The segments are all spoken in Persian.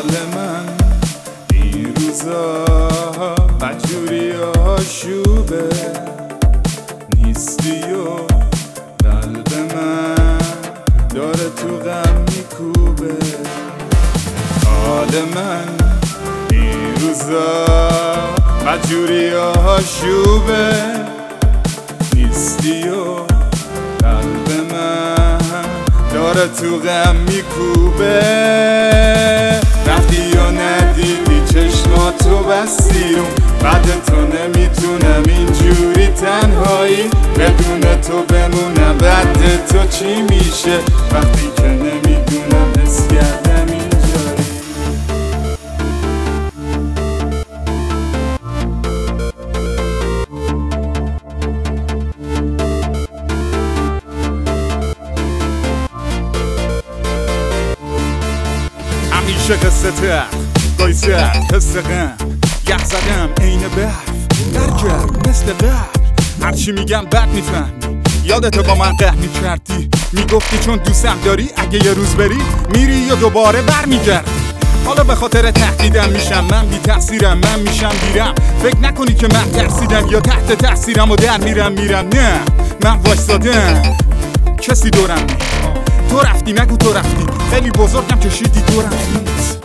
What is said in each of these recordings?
حال من این روزا بدجوری آشوبه نیستی و قلب من داره تو غم میکوبه. حال من این روزا بدجوری آشوبه نیستی و قلب من داره تو غم میکوبه. رفتی و ندیدی چشماتو بستی رو بعد تو نمیتونم اینجوری تنهایی بدون تو بمونم. بعد تو چی میشه وقتی که نمیدونم حس کردم اینجایی. همیشه قصه تر گاهی سر حس غم یخ زدم عین برف برگرد مثل قبل. هرچی میگم بد میفهمی یادتو با من قهر میکردی میگفتی چون دوستم داری اگه یه روز بری میری یا دوباره برمیگردی. حالا به خاطر تهدیدم میشم من بی تقصیرم من میشم بیرم. فکر نکنی که من ترسیدم یا تحت تاثیرم و در میرم نه من وایسادم کسی دورم نی. تو رفتی نگو تو رفتی خیلی بزرگم کشیدی دورم نیست.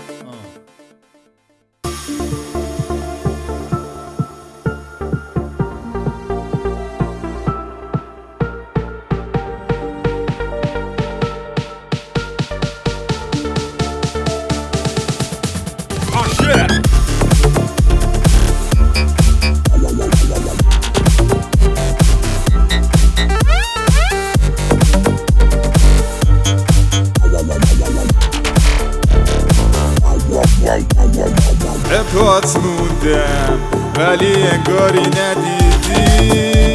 پات موندم ولی انگاری ندیدی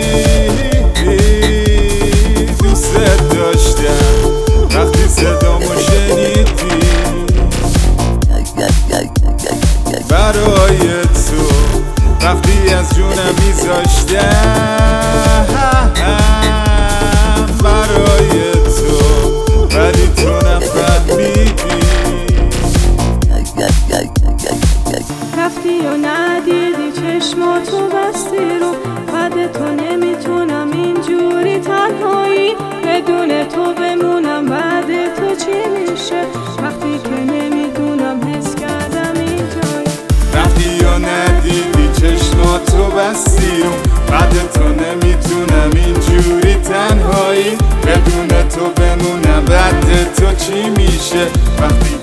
دوست داشتم وقتی صدامو شنیدی. برای تو وقتی از جونم میذاشتم برای تو ولی تو نفهمیدی. رفتی و ندیدی چشماتو بستی رو بعد تو نمیتونم اینجوری تنهایی بدون تو بمونم. بعد تو چی میشه وقتی که نمیدونم حس کردم اینجایی. رفتی و ندیدی چشماتو بستی رو بعد تو نمیتونم اینجوری تنهایی بدون تو بمونم. بعد تو چی میشه وقتی